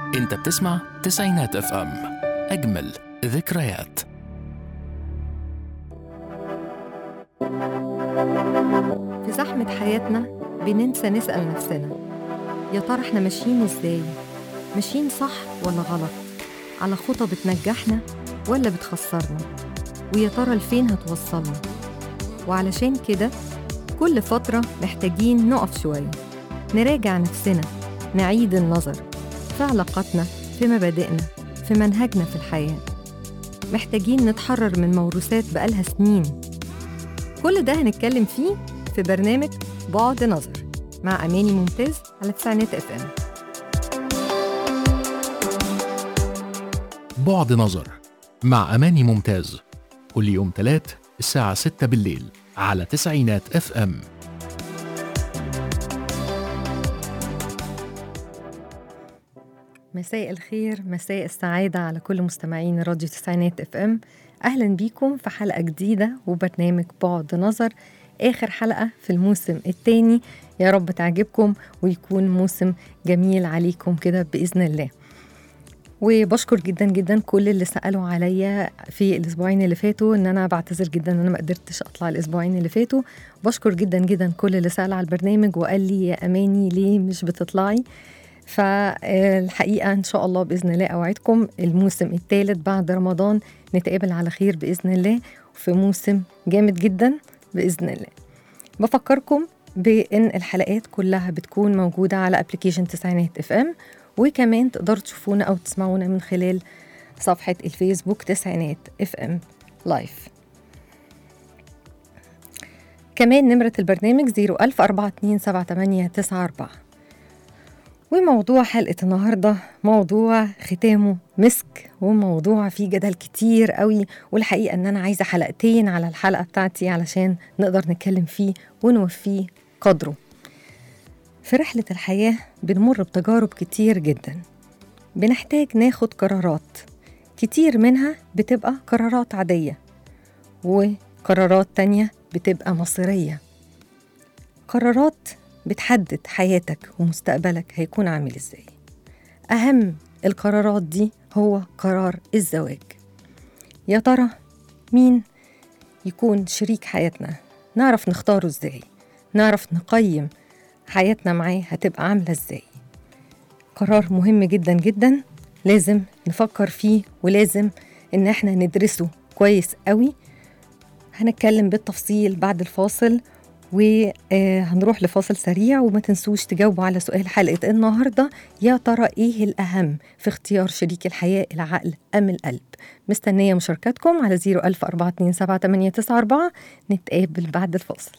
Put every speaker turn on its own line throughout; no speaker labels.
انت بتسمع تسعينات اف ام، اجمل ذكريات.
في زحمة حياتنا بننسى نسأل نفسنا، يا ترى احنا ماشيين ازاي؟ ماشيين صح ولا غلط؟ على خطى بتنجحنا ولا بتخسرنا؟ ويا ترى لفين هتوصلنا؟ وعلشان كده كل فترة محتاجين نقف شوية، نراجع نفسنا، نعيد النظر في علاقاتنا، في مبادئنا، في منهجنا في الحياة. محتاجين نتحرر من موروثات بقالها سنين. كل ده هنتكلم فيه في برنامج بعد نظر مع أماني ممتاز على تسعينات اف ام.
بعد نظر مع أماني ممتاز، كل يوم 3 الساعة 6 بالليل على تسعينات اف ام.
مساء الخير، مساء السعادة على كل مستمعين راديو تسعينات اف ام. أهلا بيكم في حلقة جديدة وبرنامج بعد نظر، آخر حلقة في الموسم الثاني. يا رب تعجبكم ويكون موسم جميل عليكم كده بإذن الله. وبشكر جدا جدا كل اللي سألوا عليا في الأسبوعين اللي فاتوا، إن أنا بعتذر جدا إن أنا ما قدرتش أطلع الأسبوعين اللي فاتوا. بشكر جدا جدا كل اللي سأل على البرنامج وقال لي يا أماني ليه مش بتطلعي. فالحقيقة إن شاء الله بإذن الله أوعدكم الموسم الثالث بعد رمضان نتقابل على خير بإذن الله في موسم جامد جدا بإذن الله. بفكركم بأن الحلقات كلها بتكون موجودة على أبليكيشن تسعينات اف ام، وكمان تقدروا تشوفونا أو تسمعونا من خلال صفحة الفيسبوك تسعينات اف ام لايف. كمان نمرة البرنامج 014278994. وموضوع حلقة النهاردة موضوع ختامه مسك، وموضوع فيه جدل كتير قوي، والحقيقة ان انا عايزة حلقتين على الحلقة بتاعتي علشان نقدر نتكلم فيه ونوفيه قدره. في رحلة الحياة بنمر بتجارب كتير جدا، بنحتاج ناخد قرارات كتير، منها بتبقى قرارات عادية وقرارات تانية بتبقى مصيرية، قرارات بتحدد حياتك ومستقبلك هيكون عامل ازاي. أهم القرارات دي هو قرار الزواج. يا ترى مين يكون شريك حياتنا؟ نعرف نختاره ازاي؟ نعرف نقيم حياتنا معاه هتبقى عاملة ازاي؟ قرار مهم جدا جدا، لازم نفكر فيه ولازم ان احنا ندرسه كويس قوي. هنتكلم بالتفصيل بعد الفاصل، وهنروح لفاصل سريع. وما تنسوش تجاوبوا على سؤال حلقة النهاردة، يا ترى ايه الأهم في اختيار شريك الحياة، العقل أم القلب؟ مستنية مشاركاتكم على 014278994. نتقابل بعد الفاصل.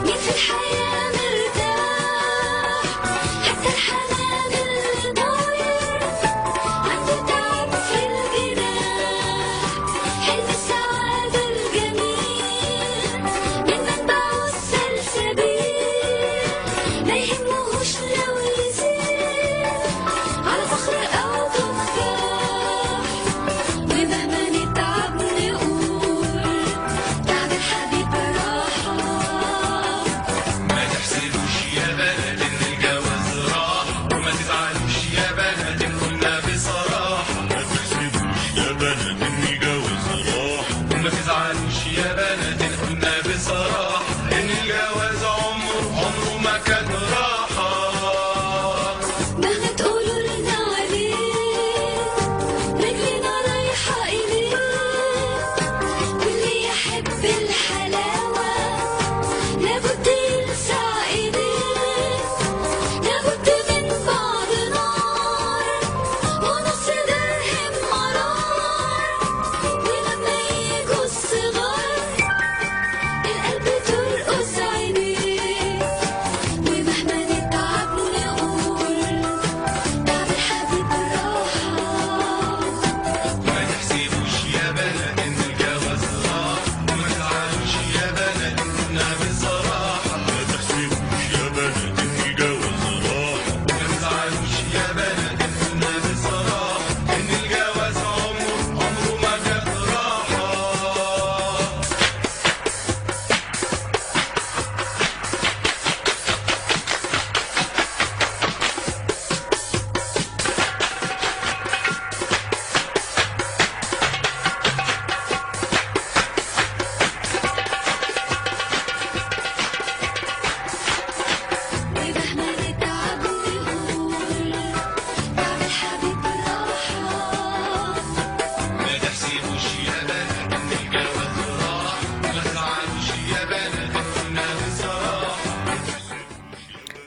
الحياة مرتاح، حتى الحنان الضايع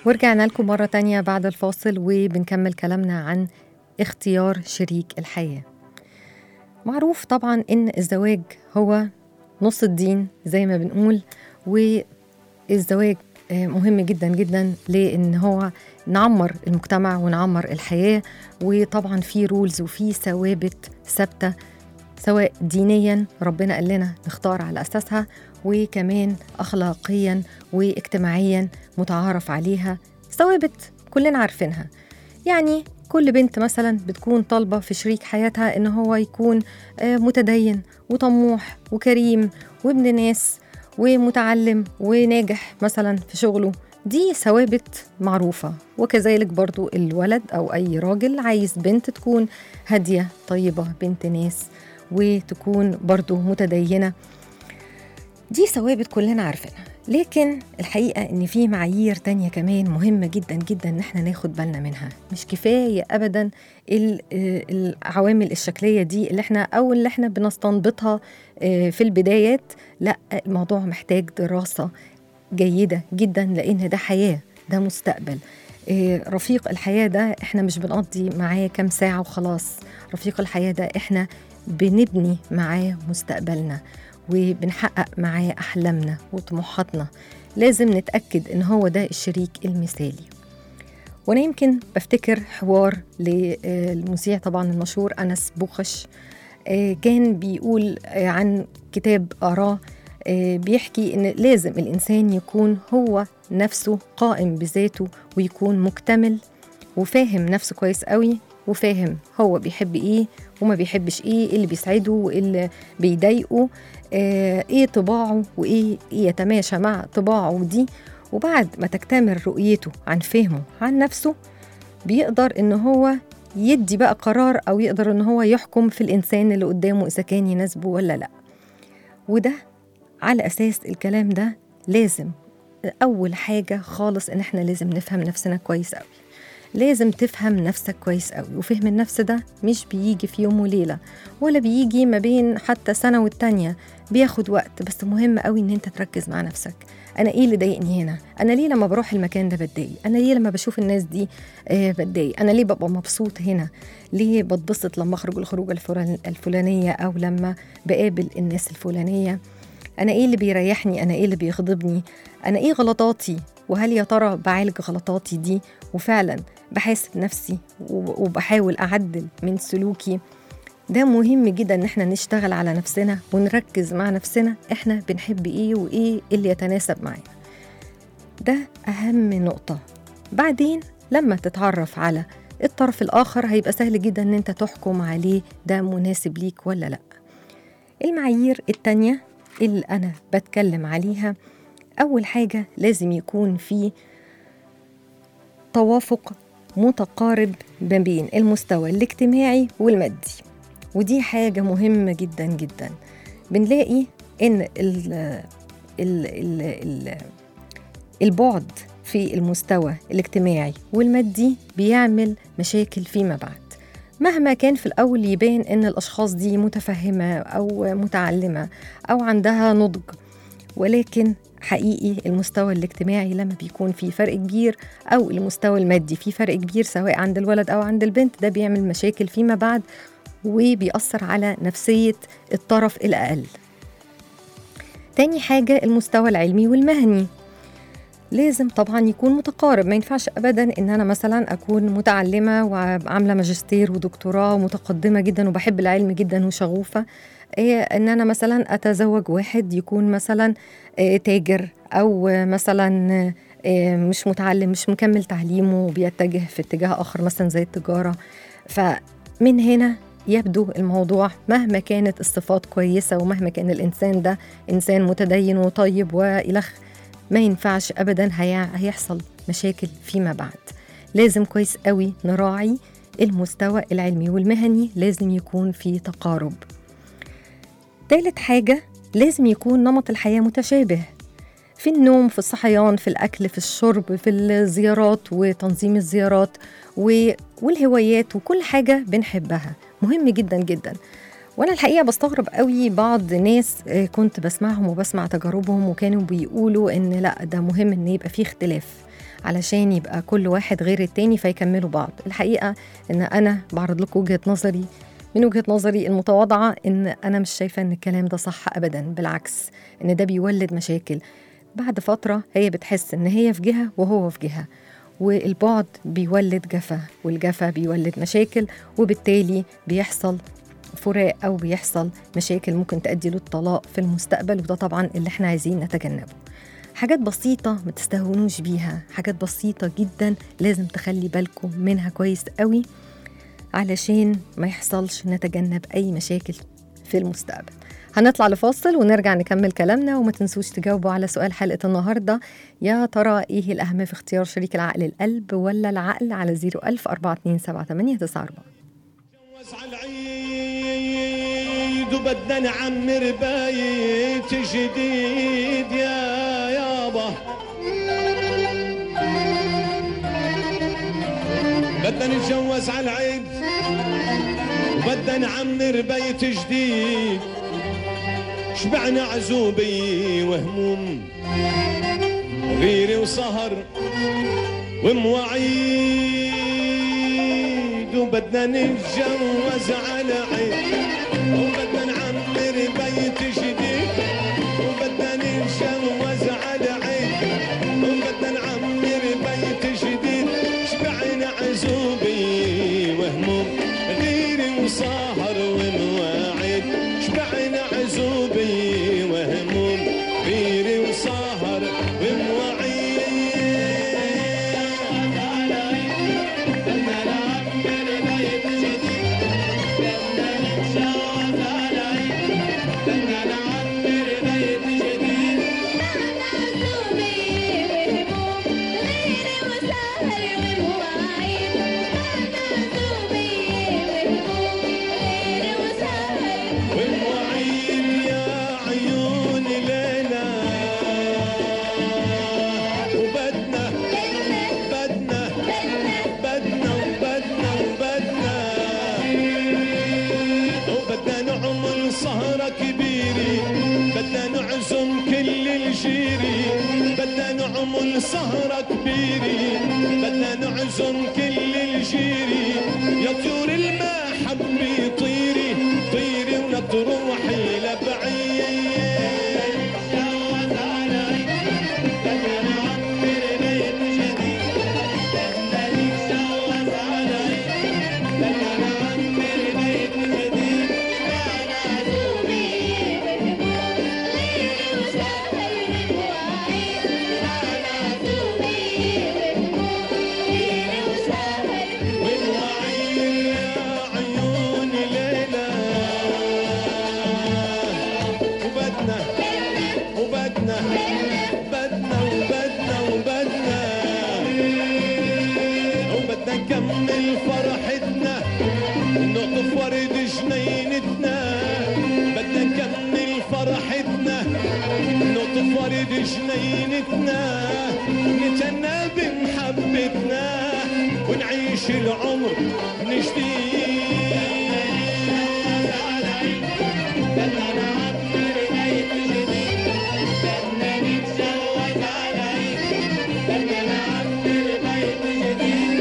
ورجعنا لكم مرة تانية بعد الفاصل وبنكمل كلامنا عن اختيار شريك الحياة. معروف طبعا إن الزواج هو نص الدين زي ما بنقول، والزواج مهم جدا جدا لأن هو نعمر المجتمع ونعمر الحياة، وطبعا في رولز وفي ثوابت ثابتة سواء دينيا ربنا قال لنا نختار على أساسها، وكمان أخلاقيا واجتماعيا متعارف عليها ثوابت كلنا عارفينها. يعني كل بنت مثلا بتكون طالبة في شريك حياتها إن هو يكون متدين وطموح وكريم وابن ناس ومتعلم وناجح مثلا في شغله، دي ثوابت معروفة. وكذلك برضو الولد أو أي راجل عايز بنت تكون هادية طيبة بنت ناس وتكون برضو متدينة، دي ثوابت كلنا عارفينها. لكن الحقيقة إن في معايير تانية كمان مهمة جدا جدا إن احنا ناخد بالنا منها. مش كفاية أبدا العوامل الشكلية دي اللي احنا بنستنبطها في البدايات، لا، الموضوع محتاج دراسة جيدة جدا، لأن ده حياة، ده مستقبل. رفيق الحياة ده احنا مش بنقضي معاه كام ساعة وخلاص، رفيق الحياة ده احنا بنبني معاه مستقبلنا وبنحقق معاه أحلامنا وطموحاتنا. لازم نتأكد إن هو ده الشريك المثالي. وأنا يمكن بفتكر حوار للمذيع طبعا المشهور أنس بوخش، كان بيقول عن كتاب قراه بيحكي إن لازم الإنسان يكون هو نفسه قائم بذاته ويكون مكتمل وفاهم نفسه كويس قوي، وفاهم هو بيحب إيه وما بيحبش إيه اللي بيسعده واللي بيضايقه، إيه طباعه وإيه يتماشى مع طباعه دي. وبعد ما تكتمل رؤيته عن فهمه عن نفسه بيقدر إن هو يدي بقى قرار أو يقدر إن هو يحكم في الإنسان اللي قدامه إذا كان يناسبه ولا لأ. وده على أساس الكلام ده لازم أول حاجة خالص إن إحنا لازم نفهم نفسنا كويس قوي. لازم تفهم نفسك كويس قوي، وفهم النفس ده مش بيجي في يوم وليلة ولا بيجي ما بين حتى سنة والتانية، بياخد وقت. بس مهم قوي إن أنت تركز مع نفسك. أنا إيه اللي ضايقني هنا؟ أنا ليه لما بروح المكان ده بتضايق؟ أنا ليه لما بشوف الناس دي بتضايق؟ أنا ليه ببقى مبسوط هنا؟ ليه بتبسط لما أخرج الخروجة الفلانية أو لما بقابل الناس الفلانية؟ أنا إيه اللي بيريحني؟ أنا إيه اللي بيغضبني؟ أنا إيه غلطاتي؟ وهل يا ترى بعالج غلطاتي دي وفعلا بحاسب نفسي وبحاول أعدل من سلوكي؟ ده مهم جدا إن احنا نشتغل على نفسنا ونركز مع نفسنا احنا بنحب إيه وإيه اللي يتناسب معنا. ده أهم نقطة. بعدين لما تتعرف على الطرف الآخر هيبقى سهل جدا إن انت تحكم عليه ده مناسب ليك ولا لأ. المعايير التانية اللي أنا بتكلم عليها، أول حاجة لازم يكون في توافق متقارب ما بين المستوى الاجتماعي والمادي، ودي حاجة مهمة جدا جدا. بنلاقي إن البعد في المستوى الاجتماعي والمادي بيعمل مشاكل فيما بعد، مهما كان في الأول يبان إن الأشخاص دي متفهمة أو متعلمة أو عندها نضج، ولكن حقيقي المستوى الاجتماعي لما بيكون فيه فرق كبير أو المستوى المادي فيه فرق كبير سواء عند الولد أو عند البنت، ده بيعمل مشاكل فيما بعد وبيأثر على نفسية الطرف الأقل. تاني حاجة المستوى العلمي والمهني، لازم طبعا يكون متقارب. ما ينفعش أبدا إن أنا مثلا أكون متعلمة وعاملة ماجستير ودكتوراه ومتقدمة جدا وبحب العلم جدا وشغوفة، إن أنا مثلا أتزوج واحد يكون مثلا تاجر أو مثلا مش متعلم مش مكمل تعليمه وبيتجه في اتجاه آخر مثلا زي التجارة. فمن هنا يبدو الموضوع مهما كانت الصفات كويسة ومهما كان الإنسان ده إنسان متدين وطيب وإلخ، ما ينفعش أبدا هيحصل مشاكل فيما بعد. لازم كويس قوي نراعي المستوى العلمي والمهني، لازم يكون في تقارب. ثالث حاجة لازم يكون نمط الحياة متشابه في النوم، في الصحيان، في الأكل، في الشرب، في الزيارات وتنظيم الزيارات والهوايات وكل حاجة بنحبها، مهم جدا جدا. وأنا الحقيقة بستغرب قوي بعض ناس كنت بسمعهم وبسمع تجاربهم وكانوا بيقولوا إن لا ده مهم إن يبقى فيه اختلاف علشان يبقى كل واحد غير التاني فيكملوا بعض. الحقيقة إن أنا بعرض لكم وجهة نظري، من وجهة نظري المتواضعة، إن أنا مش شايفة إن الكلام ده صح أبدا، بالعكس إن ده بيولد مشاكل. بعد فترة هي بتحس إن هي في جهة وهو في جهة، والبعد بيولد جفا، والجفا بيولد مشاكل، وبالتالي بيحصل فراق أو بيحصل مشاكل ممكن تؤدي للطلاق في المستقبل، وده طبعا اللي احنا عايزين نتجنبه. حاجات بسيطة ما تستهونوش بيها، حاجات بسيطة جدا لازم تخلي بالكم منها كويس قوي علشان ما يحصلش نتجنب أي مشاكل في المستقبل. هنطلع لفاصل ونرجع نكمل كلامنا، وما تنسوش تجاوبوا على سؤال حلقة النهاردة: يا ترى إيه الأهم في اختيار شريك العقل، القلب ولا العقل؟ على 010427894.
جوز على العيد وبدنا نعمر بيت جديد يا يابا، بدنا نتجوز على العيد وبدنا نعمر بيت جديد، شبعنا عزوبي وهموم غيري وسهر ومواعيد، وبدنا نتجوز على عيد وبدنا نعمر بيت جديد، وبدنا نتجوز على عيد وبدنا نعمر بيت جديد، شبعنا عزوبي وهموم غيري وسهر ومواعيد، شبعنا عزوبي وهموم غيري وسهر ومواعيد. سهرة كبيرة بدنا نعزم كل الجيري، بدنا نعمل سهرة كبيرة بدنا نعزم كل الجيري، يا طيور المحبة طيري طيري ولا تروحي لبعيد. نكمل فرحتنا نقطف ورد جنينتنا، بدنا نكمل فرحتنا نقطف ورد جنينتنا، نتهنى بمحبتنا ونعيش العمر من جديد. بدنا نعمر بيت جديد، بدنا نتجوز على عيد، بدنا نعمر بيت جديد.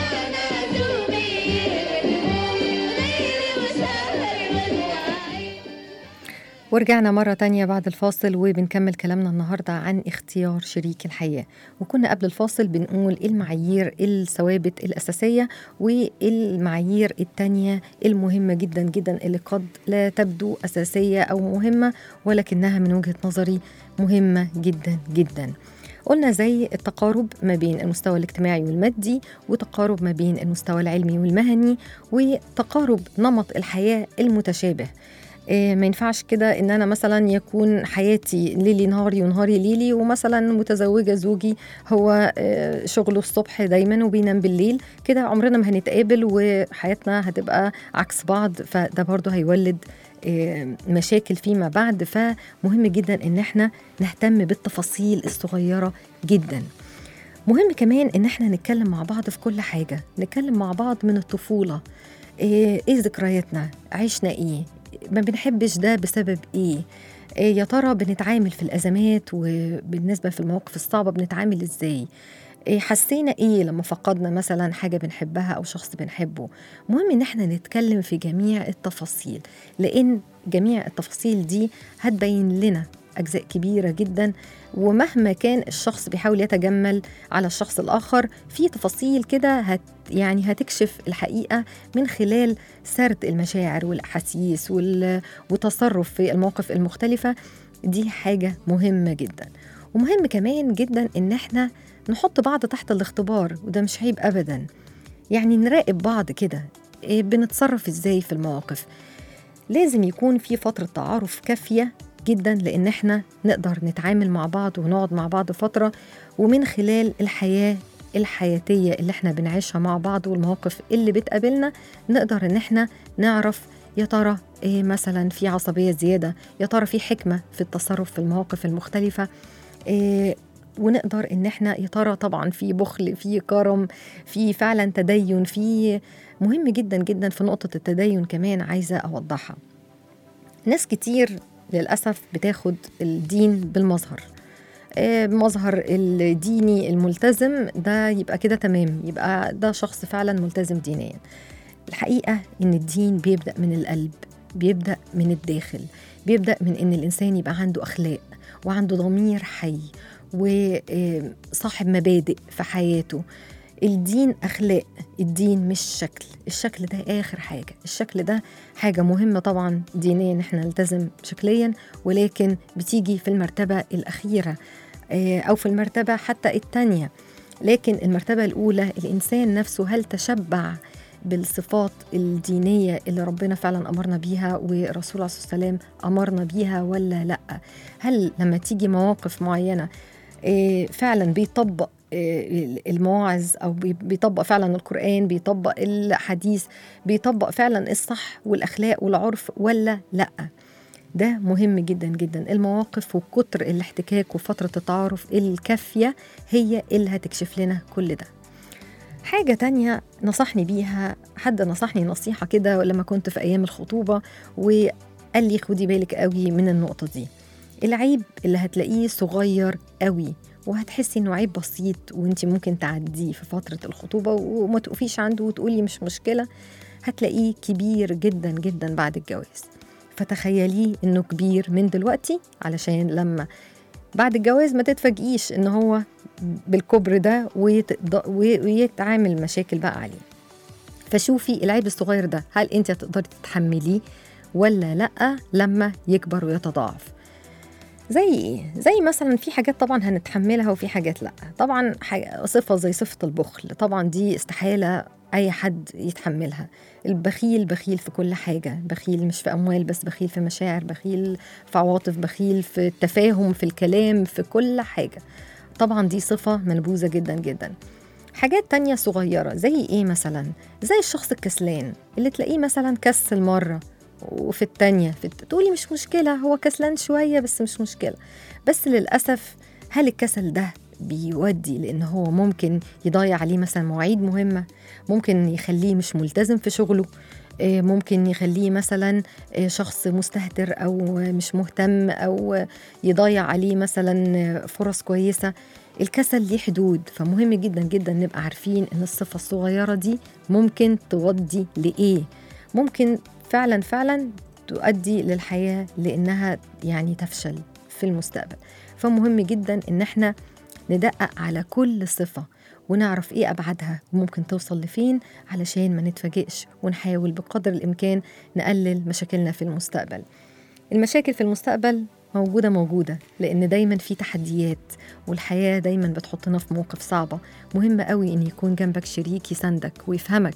ورجعنا مرة تانية بعد الفاصل، وبنكمل كلامنا النهاردة عن اختيار شريك الحياة. وكنا قبل الفاصل بنقول المعايير الثوابت الأساسية والمعايير التانية المهمة جدا جدا اللي قد لا تبدو أساسية أو مهمة، ولكنها من وجهة نظري مهمة جدا جدا. قلنا زي التقارب ما بين المستوى الاجتماعي والمادي، وتقارب ما بين المستوى العلمي والمهني، وتقارب نمط الحياة المتشابه. ما ينفعش كده ان انا مثلا يكون حياتي ليلي نهاري ونهاري ليلي، ومثلا متزوجة زوجي هو شغله الصبح دايما وبينام بالليل، كده عمرنا ما هنتقابل وحياتنا هتبقى عكس بعض، فده برضو هيولد مشاكل فيما بعد. فمهم جدا ان احنا نهتم بالتفاصيل الصغيرة جدا. مهم كمان ان احنا نتكلم مع بعض في كل حاجة، نتكلم مع بعض من الطفولة، ايه ذكرياتنا، عشنا ايه، ما بنحبش ده بسبب ايه، يا ترى بنتعامل في الأزمات وبالنسبة في المواقف الصعبة بنتعامل ازاي، حسينا إيه لما فقدنا مثلا حاجة بنحبها أو شخص بنحبه. مهم إن احنا نتكلم في جميع التفاصيل، لأن جميع التفاصيل دي هتبين لنا أجزاء كبيرة جدا. ومهما كان الشخص بيحاول يتجمل على الشخص الآخر، في تفاصيل كده يعني هتكشف الحقيقة من خلال سرد المشاعر والأحاسيس وتصرف في المواقف المختلفة. دي حاجة مهمة جدا. ومهم كمان جدا إن احنا نحط بعض تحت الاختبار، وده مش عيب أبدا. يعني نراقب بعض كده، بنتصرف إزاي في المواقف. لازم يكون في فترة تعارف كافية جدا، لأن احنا نقدر نتعامل مع بعض ونقعد مع بعض فترة، ومن خلال الحياة الحياتية اللي احنا بنعيشها مع بعض والمواقف اللي بتقابلنا نقدر ان احنا نعرف يا ترى ايه مثلا في عصبية زيادة، يا ترى في حكمة في التصرف في المواقف المختلفة، ونقدر ان احنا يا ترى طبعا في بخل، في كرم، في فعلا تدين. في مهم جدا جدا في نقطة التدين كمان عايزة أوضحها. ناس كتير للأسف بتاخد الدين بالمظهر، مظهر الديني الملتزم ده يبقى كده تمام، يبقى ده شخص فعلا ملتزم دينيا. الحقيقة إن الدين بيبدأ من القلب، بيبدأ من الداخل، بيبدأ من إن الإنسان يبقى عنده أخلاق وعنده ضمير حي وصاحب مبادئ في حياته. الدين أخلاق، الدين مش شكل. الشكل ده آخر حاجة. الشكل ده حاجة مهمة طبعا دينيا، نحن نلتزم شكليا، ولكن بتيجي في المرتبة الأخيرة أو في المرتبة حتى الثانية. لكن المرتبة الأولى الإنسان نفسه هل تشبع بالصفات الدينية اللي ربنا فعلا أمرنا بيها ورسول الله صلى الله عليه وسلم أمرنا بيها ولا لأ؟ هل لما تيجي مواقف معينة فعلا بيطبق المواعظ أو بيطبق فعلا القرآن، بيطبق الحديث، بيطبق فعلا الصح والأخلاق والعرف ولا لأ؟ ده مهم جدا جدا. المواقف وكتر الاحتكاك وفترة التعارف الكافية هي اللي هتكشف لنا كل ده. حاجة تانية نصحني بيها حد، نصحني نصيحة كده لما كنت في أيام الخطوبة، وقال لي خدي بالك قوي من النقطة دي. العيب اللي هتلاقيه صغير قوي وهتحسي انه عيب بسيط وانتي ممكن تعديه في فترة الخطوبة وما تقفيش عنده وتقولي مش مشكلة، هتلاقيه كبير جدا جدا بعد الجواز. فتخيليه انه كبير من دلوقتي، علشان لما بعد الجواز ما تتفاجئيش ان هو بالكبر ده ويتعامل مشاكل بقى عليه. فشوفي العيب الصغير ده هل انت هتقدري تتحمليه ولا لأ لما يكبر ويتضاعف. زي ايه؟ زي مثلا في حاجات طبعا هنتحملها وفي حاجات لأ. طبعا صفة زي صفة البخل، طبعا دي استحالة أي حد يتحملها. البخيل بخيل في كل حاجة، بخيل مش في أموال بس، بخيل في مشاعر، بخيل في عواطف، بخيل في التفاهم، في الكلام، في كل حاجة. طبعا دي صفة منبوذة جدا جدا. حاجات تانية صغيرة زي ايه مثلا؟ زي الشخص الكسلان اللي تلاقيه مثلا كسل مرة وفي التانية تقولي مش مشكلة، هو كسلان شوية بس مش مشكلة. بس للأسف هل الكسل ده بيودي لأنه هو ممكن يضيع عليه مثلا مواعيد مهمة، ممكن يخليه مش ملتزم في شغله، ممكن يخليه مثلا شخص مستهتر أو مش مهتم، أو يضيع عليه مثلا فرص كويسة. الكسل ليه حدود، فمهم جدا جدا نبقى عارفين إن الصفة الصغيرة دي ممكن تودي لإيه، ممكن فعلا تؤدي للحياة لأنها يعني تفشل في المستقبل. فمهم جدا إن احنا ندقق على كل صفة ونعرف إيه أبعادها وممكن توصل لفين، علشان ما نتفاجئش، ونحاول بقدر الإمكان نقلل مشاكلنا في المستقبل. المشاكل في المستقبل موجودة لأن دايما في تحديات، والحياة دايما بتحطنا في مواقف صعبة. مهم قوي إن يكون جنبك شريك يساندك ويفهمك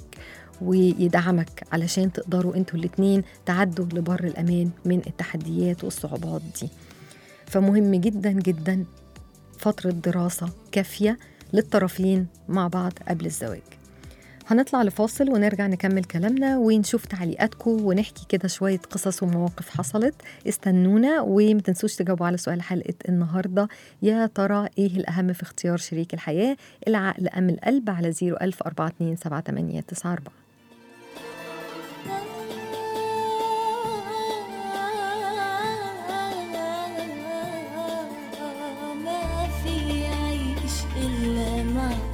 ويدعمك، علشان تقدروا انتوا الاتنين تعدوا لبر الأمان من التحديات والصعوبات دي. فمهم جدا جدا فترة دراسة كافية للطرفين مع بعض قبل الزواج. هنطلع لفاصل ونرجع نكمل كلامنا ونشوف تعليقاتكم ونحكي كده شوية قصص ومواقف حصلت. استنونا ومتنسوش تجاوبوا على سؤال حلقة النهاردة، يا ترى ايه الأهم في اختيار شريك الحياة، العقل أم القلب؟ على 010427894.
ما في عيش إلا مع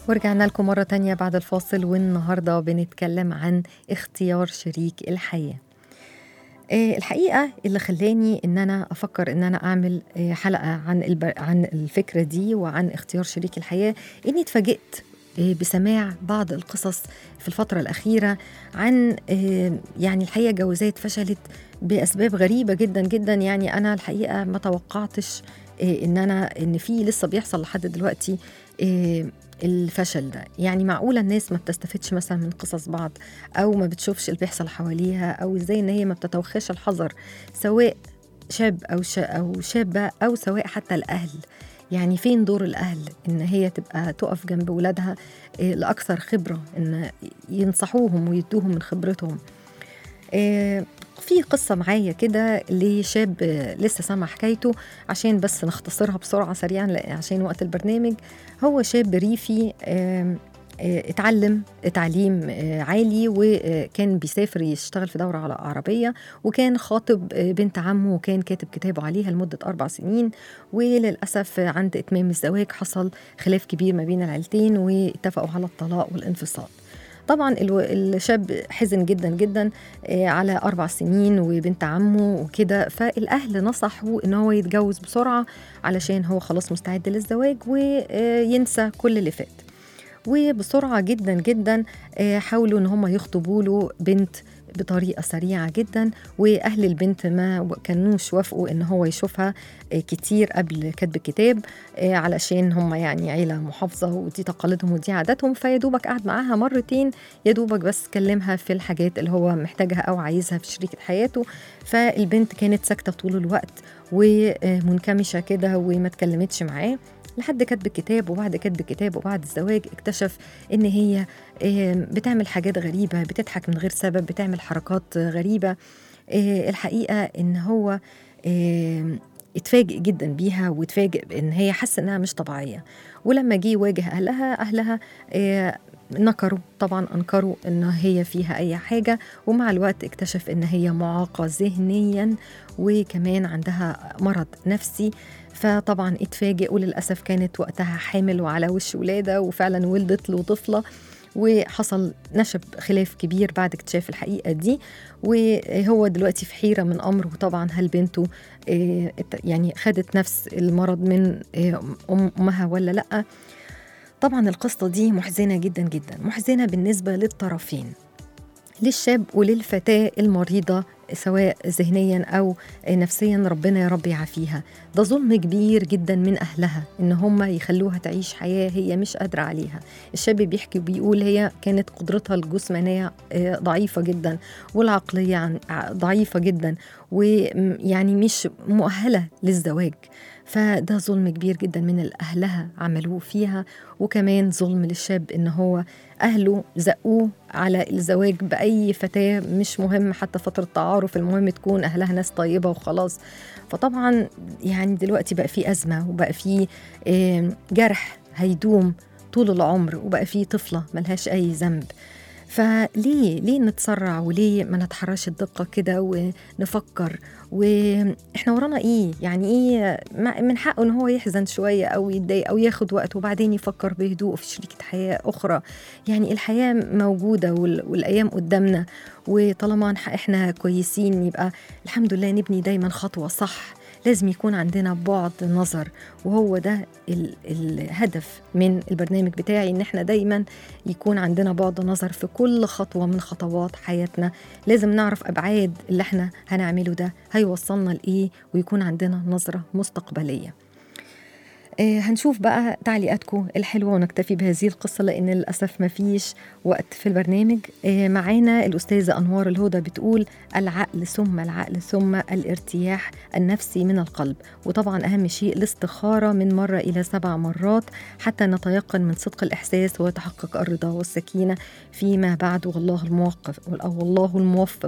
ورجعنا لكم مرة تانية بعد الفاصل، والنهاردة بنتكلم عن اختيار شريك الحياة. الحقيقة اللي خلاني إن أنا أفكر إن أنا أعمل حلقة عن الفكرة دي وعن اختيار شريك الحياة، إني اتفاجئت بسماع بعض القصص في الفترة الأخيرة عن يعني الحقيقة جوازات فشلت بأسباب غريبة جدا جدا. يعني أنا الحقيقة ما توقعتش إن في لسه بيحصل لحد دلوقتي الفشل ده. يعني معقولة الناس ما بتستفدش مثلا من قصص بعض، أو ما بتشوفش اللي بيحصل حواليها، أو إزاي إن هي ما بتتوخاش الحذر، سواء شاب أو شابة، أو سواء حتى الأهل. يعني فين دور الأهل إن هي تبقى تقف جنب ولادها لأكثر خبرة، إن ينصحوهم ويدوهم من خبرتهم. في قصة معايا كده لشاب لسه سامع حكايته، عشان بس نختصرها بسرعة سريعا عشان وقت البرنامج. هو شاب ريفي اتعلم تعليم عالي، وكان بيسافر يشتغل في دورة عربية، وكان خاطب بنت عمه، وكان كاتب كتابه عليها لمدة 4 سنين. وللأسف عند إتمام الزواج حصل خلاف كبير ما بين العيلتين، واتفقوا على الطلاق والانفصال. طبعا الشاب حزن جدا جدا على 4 سنين وبنت عمه وكده، فالأهل نصحوا إن هو يتجوز بسرعة علشان هو خلاص مستعد للزواج وينسى كل اللي فات. وبسرعة جدا جدا حاولوا إن هم يخطبوا له بنت بطريقة سريعة جدا، وأهل البنت ما كانوش وافقوا إن هو يشوفها كتير قبل كتب الكتاب، علشان هم يعني عيلة محافظة ودي تقاليدهم ودي عاداتهم. فيدوبك قعد معاها مرتين، يدوبك بس كلمها في الحاجات اللي هو محتاجها أو عايزها في شريكة حياته. فالبنت كانت ساكتة طول الوقت ومنكمشة كده وما تكلمتش معاه لحد كتب الكتاب. وبعد كتب الكتاب وبعد الزواج اكتشف ان هي بتعمل حاجات غريبة، بتضحك من غير سبب، بتعمل حركات غريبة. الحقيقة ان هو اتفاجئ جدا بيها، واتفاجئ ان هي حاسة انها مش طبيعية. ولما جه يواجه اهلها نكروا طبعا، انكروا ان هي فيها اي حاجة. ومع الوقت اكتشف ان هي معاقة ذهنيا، وكمان عندها مرض نفسي. فطبعا اتفاجئ، وللأسف كانت وقتها حامل وعلى وش ولادة، وفعلا ولدت له طفلة. وحصل نشب خلاف كبير بعد اكتشاف الحقيقة دي، وهو دلوقتي في حيرة من أمره. طبعا هل بنته يعني خدت نفس المرض من أمها ولا لأ؟ طبعا القصة دي محزنة جدا جدا، محزنة بالنسبة للطرفين، للشاب وللفتاة المريضة سواء ذهنيا أو نفسيا، ربنا يا رب يعافيها. ده ظلم كبير جدا من أهلها إن هم يخلوها تعيش حياة هي مش قادرة عليها. الشاب بيحكي وبيقول هي كانت قدرتها الجسمانية ضعيفة جدا، والعقلية ضعيفة جدا، ويعني مش مؤهلة للزواج. فده ظلم كبير جدا من أهلها عملوه فيها. وكمان ظلم للشاب إن هو أهله زقوه على الزواج بأي فتاة، مش مهم حتى فترة تعارف، المهم تكون أهلها ناس طيبة وخلاص. فطبعا يعني دلوقتي بقى في أزمة، وبقى في جرح هيدوم طول العمر، وبقى في طفلة ملهاش أي ذنب. فليه نتسرع، وليه ما نتحرش الدقة كده ونفكر؟ وإحنا ورانا إيه؟ يعني إيه من حقه إن هو يحزن شوية أو يتضايق أو ياخد وقت، وبعدين يفكر بهدوء في شريكة حياة أخرى. يعني الحياة موجودة والأيام قدامنا، وطالما إحنا كويسين يبقى الحمد لله نبني دايما خطوة صح. لازم يكون عندنا بعد نظر، وهو ده الهدف من البرنامج بتاعي، إن احنا دايما يكون عندنا بعد نظر في كل خطوة من خطوات حياتنا. لازم نعرف أبعاد اللي احنا هنعمله ده هيوصلنا لإيه، ويكون عندنا نظرة مستقبلية. هنشوف بقى تعليقاتكم الحلوة ونكتفي بهذه القصة، لأن للأسف ما فيش وقت في البرنامج. معانا الأستاذة أنوار الهدى بتقول العقل ثم الارتياح النفسي من القلب. وطبعا أهم شيء الاستخارة من مرة إلى 7 مرات حتى نتيقن من صدق الإحساس ويتحقق الرضا والسكينة فيما بعد، والله الموفق.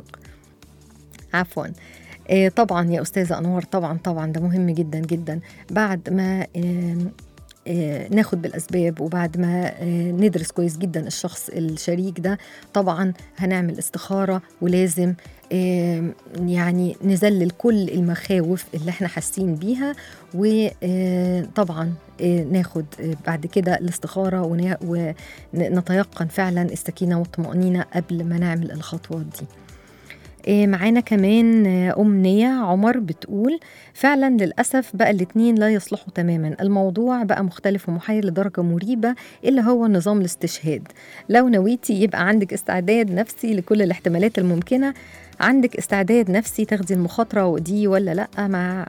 عفوا. طبعا يا أستاذة أنوار، طبعا ده مهم جدا جدا. بعد ما ناخد بالأسباب، وبعد ما ندرس كويس جدا الشخص الشريك ده، طبعا هنعمل استخارة، ولازم يعني نذلل كل المخاوف اللي احنا حاسين بيها، وطبعا ناخد بعد كده الاستخارة ونتيقن فعلا السكينة والطمأنينة قبل ما نعمل الخطوات دي. معانا كمان أمنية عمر بتقول فعلا للأسف بقى الاتنين لا يصلحوا تماما، الموضوع بقى مختلف ومحير لدرجة مريبة اللي هو نظام الاستشهاد. لو نويتي يبقى عندك استعداد نفسي لكل الاحتمالات الممكنة، عندك استعداد نفسي تاخدي المخاطرة دي ولا لأ، مع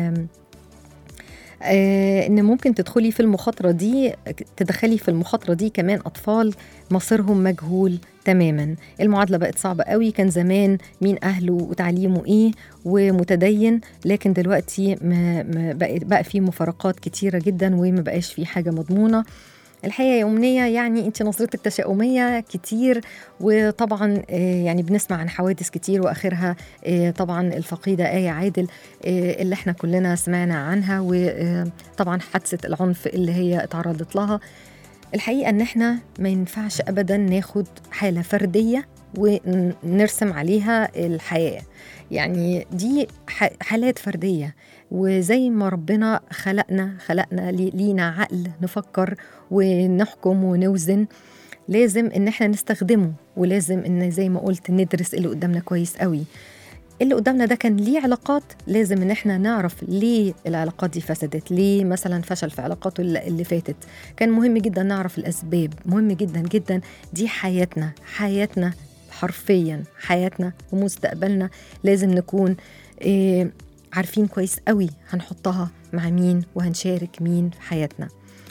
إن ممكن تدخلي في المخاطرة دي، تدخلي في المخاطرة دي كمان أطفال مصيرهم مجهول تماما. المعادلة بقت صعبة قوي، كان زمان مين أهله وتعليمه إيه ومتدين، لكن دلوقتي بقى في مفارقات كتيرة جدا وما بقاش في حاجة مضمونة. الحقيقة يا أمنية يعني أنت نظرتك تشاؤمية كتير، وطبعا يعني بنسمع عن حوادث كتير، وآخرها طبعا الفقيدة آية عادل اللي احنا كلنا سمعنا عنها، وطبعا حادثة العنف اللي هي اتعرضت لها. الحقيقة أن احنا ما ينفعش أبدا ناخد حالة فردية ونرسم عليها الحياة، يعني دي حالات فردية، وزي ما ربنا خلقنا لينا عقل نفكر ونحكم ونوزن، لازم ان احنا نستخدمه، ولازم ان زي ما قلت ندرس اللي قدامنا كويس قوي. اللي قدامنا ده كان ليه علاقات، لازم ان احنا نعرف ليه العلاقات دي فسدت، ليه مثلا فشل في علاقاته اللي فاتت. كان مهم جدا نعرف الاسباب، مهم جدا جدا، دي حياتنا حرفيا، حياتنا ومستقبلنا، لازم نكون عارفين كويس قوي هنحطها مع مين وهنشارك مين في حياتنا.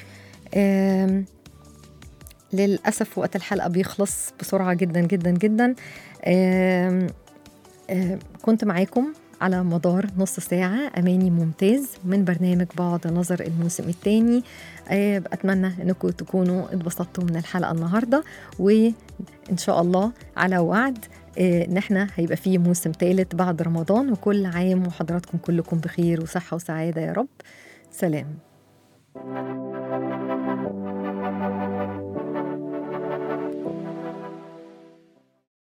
للأسف وقت الحلقة بيخلص بسرعة جدا جدا جدا. كنت معاكم على مدار نص ساعة أماني ممتاز من برنامج بعد نظر الموسم الثاني. أتمنى أنكم تكونوا اتبسطتوا من الحلقة النهاردة، وإن شاء الله على وعد إن احنا هيبقى فيه موسم ثالث بعد رمضان، وكل عام وحضراتكم كلكم بخير وصحة وسعادة يا رب. سلام.